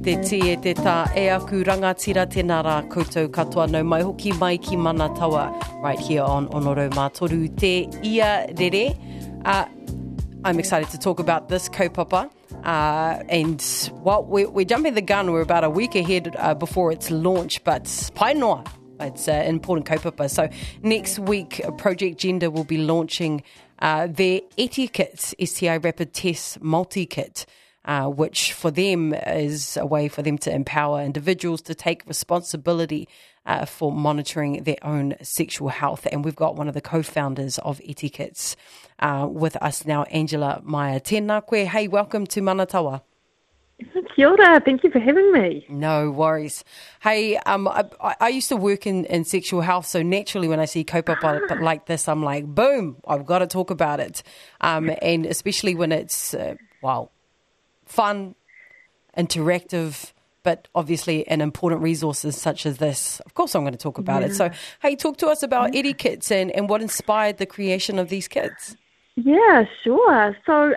Te ti e te tā e aku rangatira tēnā rā koutou katoa nau mai hoki mai ki mana taua right here on Onoro Mātoru Te Ia Rere. I'm excited to talk about this kaupapa. And well, we're jumping the gun. We're about a week ahead before its launch, but painoa. It's an important kaupapa. So next week, Project Gender will be launching their etiquette STI Rapid Test Multi-Kit, which for them is a way for them to empower individuals to take responsibility for monitoring their own sexual health. And we've got one of the co-founders of Etiquettes with us now, Angela Maia. Tēnā koe. Hey, welcome to Manatawa. Kia ora, thank you for having me. No worries. Hey, I used to work in sexual health, so naturally when I see kaupapa like this, I'm like, boom, I've got to talk about it. And especially when it's, fun, interactive, but obviously an important resources such as this. Of course I'm going to talk about it. So, hey, talk to us about Etiquettes and what inspired the creation of these kits. Yeah, sure. So,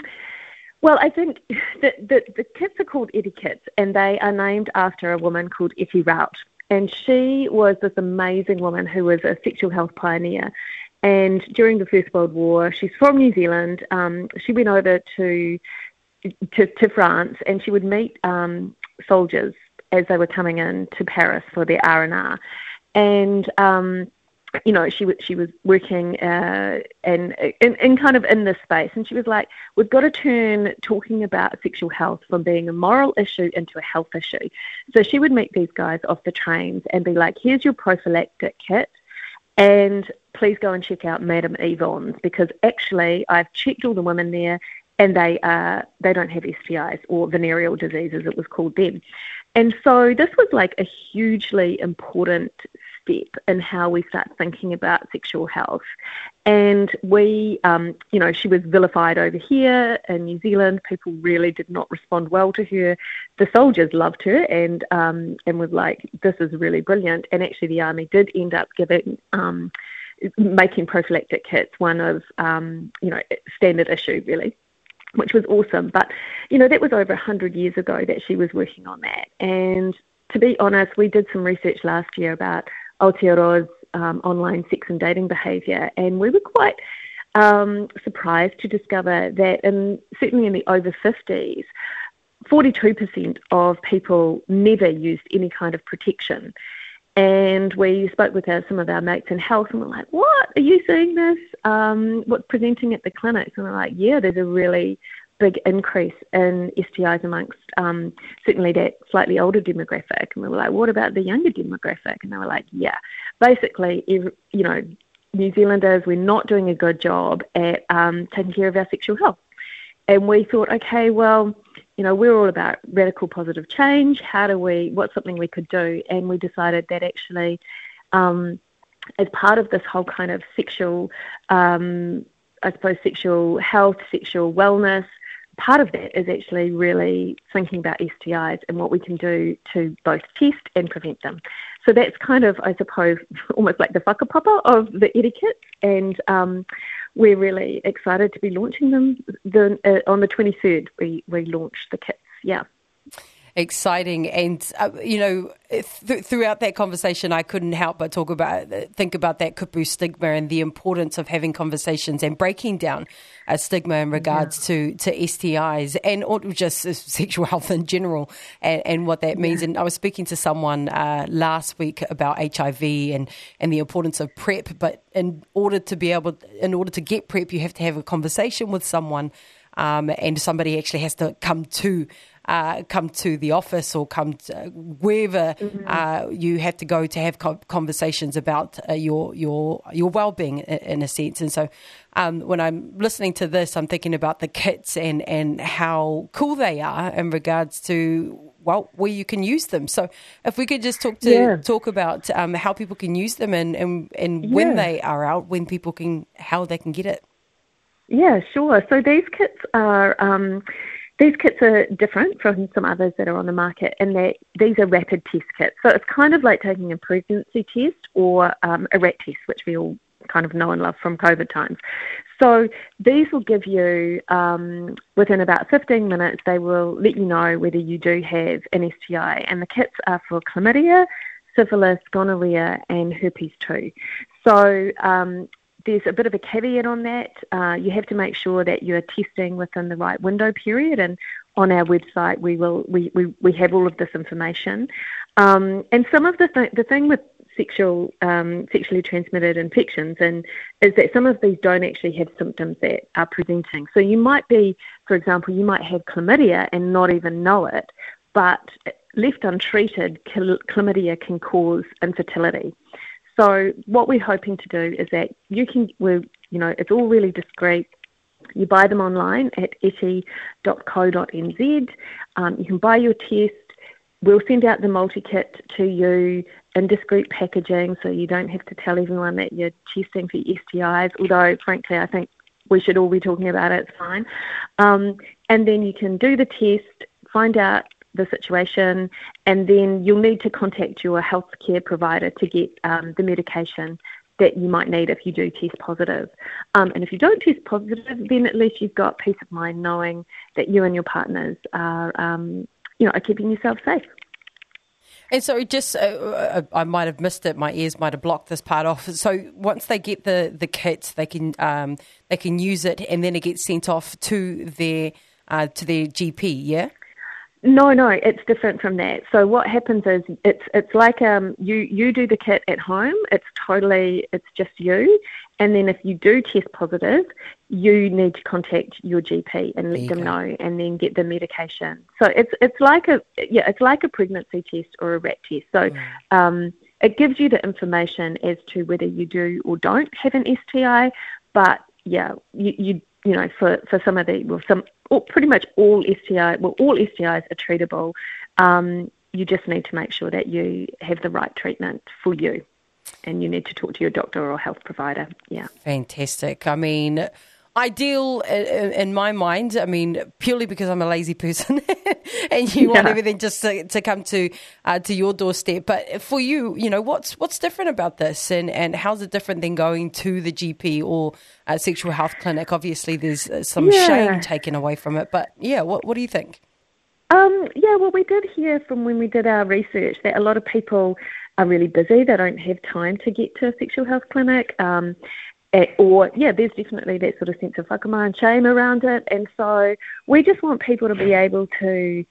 I think the kits are called Etiquettes, and they are named after a woman called Etty Rout. And she was this amazing woman who was a sexual health pioneer. And during the First World War, she's from New Zealand. She went over to France, and she would meet soldiers as they were coming in to Paris for their R&R. And she was working in kind of in this space, and she was like, we've got to turn talking about sexual health from being a moral issue into a health issue. So she would meet these guys off the trains and be like, here's your prophylactic kit, and please go and check out Madame Yvonne's, because actually I've checked all the women there, and they don't have STIs or venereal diseases, it was called then. And so this was like a hugely important step in how we start thinking about sexual health. And we, she was vilified over here in New Zealand. People really did not respond well to her. The soldiers loved her and were like, this is really brilliant. And actually the army did end up making prophylactic kits one of, standard issue really, which was awesome. But, that was over 100 years ago that she was working on that. And to be honest, we did some research last year about Aotearoa's online sex and dating behaviour, and we were quite surprised to discover that certainly in the over 50s, 42% of people never used any kind of protection. And we spoke with some of our mates in health, and we're like, what? Are you seeing this? What's presenting at the clinics? And we're like, yeah, there's a really big increase in STIs amongst certainly that slightly older demographic. And we were like, what about the younger demographic? And they were like, yeah, basically, New Zealanders, we're not doing a good job at taking care of our sexual health. And we thought, okay, well, we're all about radical positive change. What's something we could do? And we decided that actually, as part of this whole kind of sexual health, sexual wellness, part of that is actually really thinking about STIs and what we can do to both test and prevent them. So that's kind of, I suppose, almost like the whakapapa of the etiquette. And we're really excited to be launching them. On the 23rd, we launched the kits, yeah. Exciting. And, throughout that conversation, I couldn't help but think about that kupu stigma and the importance of having conversations and breaking down a stigma in regards to STIs and or just sexual health in general and what that means. And I was speaking to someone last week about HIV and the importance of PrEP, but in order to get PrEP, you have to have a conversation with someone, and somebody actually has to come to the office or come to wherever you have to go to have conversations about your well-being in a sense. And so when I'm listening to this, I'm thinking about the kits and how cool they are in regards to where you can use them. So if we could just talk about how people can use them and when they are out, how they can get it. Yeah, sure. So these kits are different from some others that are on the market in that these are rapid test kits. So it's kind of like taking a pregnancy test or a rat test, which we all kind of know and love from COVID times. So these will give you, within about 15 minutes, they will let you know whether you do have an STI. And the kits are for chlamydia, syphilis, gonorrhea, and herpes too. So there's a bit of a caveat on that. You have to make sure that you're testing within the right window period, and on our website we have all of this information. And some of the thing with sexually transmitted infections is that some of these don't actually have symptoms that are presenting. So you might be, for example, you might have chlamydia and not even know it, but left untreated, chlamydia can cause infertility. So what we're hoping to do is that it's all really discreet. You buy them online at eti.co.nz. You can buy your test. We'll send out the multi-kit to you in discreet packaging, so you don't have to tell everyone that you're testing for STIs, although, frankly, I think we should all be talking about it. It's fine. And then you can do the test, find out the situation, and then you'll need to contact your healthcare provider to get the medication that you might need if you do test positive. And if you don't test positive, then at least you've got peace of mind knowing that you and your partners are keeping yourself safe. And so just, I might have missed it, my ears might have blocked this part off. So once they get the kit, they can use it, and then it gets sent off to their GP, yeah? No, it's different from that. So what happens is it's like you do the kit at home. It's just you, and then if you do test positive, you need to contact your GP and let them know, and then get the medication. So it's like a pregnancy test or a RAT test. So it gives you the information as to whether you do or don't have an STI. But yeah, you for some of pretty much all STIs are treatable. You just need to make sure that you have the right treatment for you, and you need to talk to your doctor or health provider. Yeah. Fantastic. I mean, ideal in my mind. I mean, purely because I'm a lazy person, and you want everything just to come to your doorstep. But for you, what's different about this, and how's it different than going to the GP or a sexual health clinic? Obviously, there's some shame taken away from it. But yeah, what do you think? Well, we did hear from when we did our research that a lot of people are really busy. They don't have time to get to a sexual health clinic. There's definitely that sort of sense of whakama and shame around it. And so we just want people to be able to,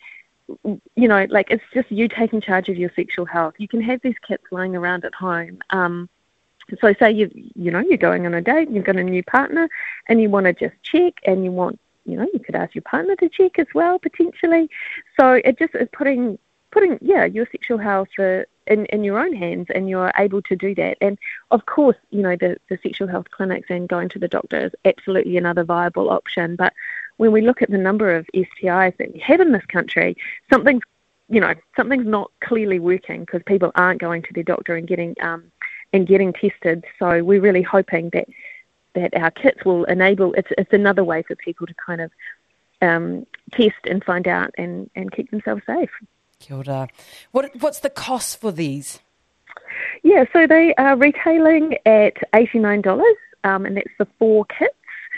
it's just you taking charge of your sexual health. You can have these kits lying around at home. So say you're going on a date, you've got a new partner, and you want to just check, and you want, you could ask your partner to check as well, potentially. So it just is putting your sexual health in your own hands, and you're able to do that. And of course, the sexual health clinics and going to the doctor is absolutely another viable option. But when we look at the number of STIs that we have in this country, something's not clearly working, because people aren't going to their doctor and getting tested. So we're really hoping that our kits will enable. It's another way for people to kind of test and find out and keep themselves safe. Kia ora. What's the cost for these? Yeah, so they are retailing at $89, and that's for 4 kits.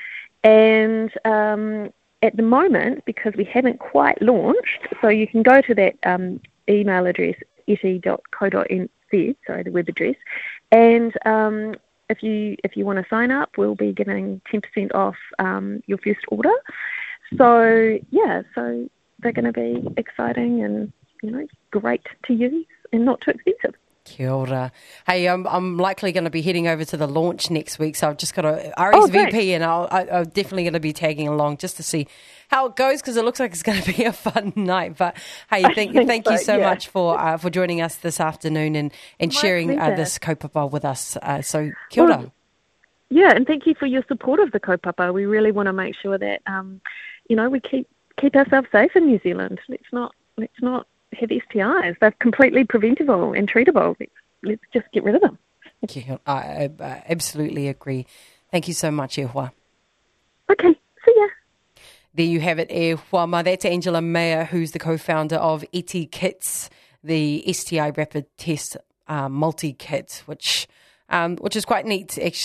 And at the moment, because we haven't quite launched, so you can go to that email address, eti.co.nz, sorry, the web address, and if you want to sign up, we'll be giving 10% off your first order. So they're going to be exciting and great to use and not too expensive. Kia ora. Hey, I'm likely going to be heading over to the launch next week, so I've just got to RSVP, and I'm definitely going to be tagging along just to see how it goes, because it looks like it's going to be a fun night. But hey, thank you so much for joining us this afternoon and sharing this kaupapa with us. So kia ora. Well, yeah, and thank you for your support of the kaupapa. We really want to make sure that we keep ourselves safe in New Zealand. Let's not have STIs. They're completely preventable and treatable. Let's just get rid of them. I absolutely agree. Thank you so much, Ehua. Okay, see ya. There you have it, Ehua. That's Angela Mayer, who's the co-founder of Eti Kits, the STI rapid test multi-kit, which is quite neat, actually.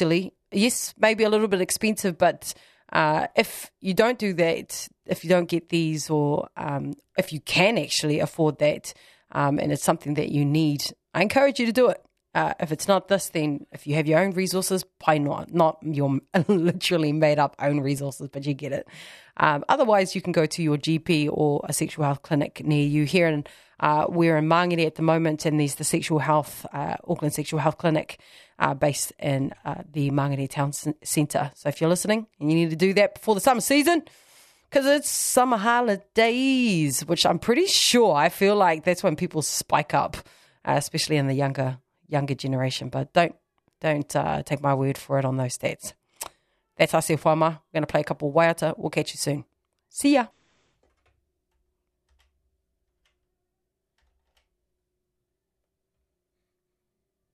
yes, maybe a little bit expensive, but if you don't do that, if you don't get these, or if you can actually afford that, and it's something that you need, I encourage you to do it. If it's not this, then if you have your own resources, why not your literally made up own resources, but you get it. Otherwise, you can go to your GP or a sexual health clinic near you. Here in we're in Mangere at the moment, and there's the sexual health Auckland Sexual Health Clinic based in the Mangere Town Centre. So if you're listening and you need to do that before the summer season, because it's summer holidays, which I'm pretty sure, I feel like that's when people spike up, especially in the younger generation. But don't take my word for it on those stats. That's Ase Whama. We're going to play a couple of waiata. We'll catch you soon. See ya.